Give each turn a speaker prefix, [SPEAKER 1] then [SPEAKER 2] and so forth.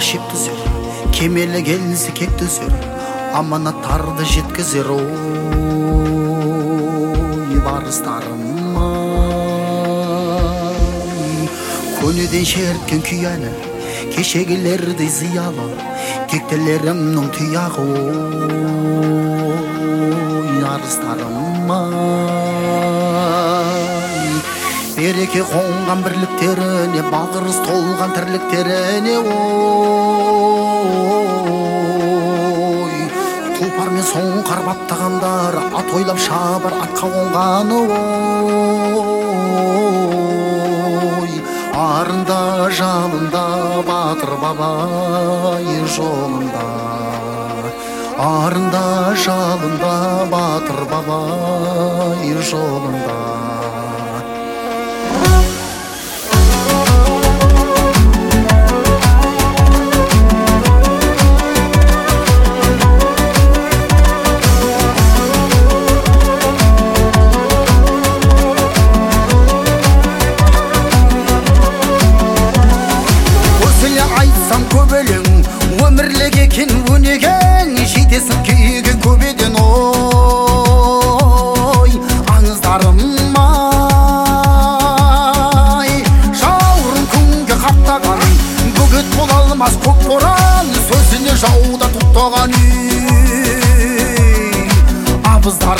[SPEAKER 1] шек түзер, кемелі келсе кек түзер, аманаттарды жеткізер. Ой, барыстарым ай, көнеден шерткен күйәні, кешегілердей зиялы, кектелерімнің тұяғы. Ой, арыстарым ай, береке қонған бірліктеріне, бағырыз толған тірліктеріне. Ой, тұлпар мен соңқар баптағандар, ат ойлап шабар атқа қонғаны. Ой, арында жалында батыр бабай жолында, арында жалында батыр бабай жолында. Айтсам көп өлең, өмірлік екен өнеген, жетесің күйге көбеден. Ой, аңыздарым ай, жауырын күнге қаптаған, бөгет бола алмас көк боран, сөзіне жауда тұқтаған. Абыздар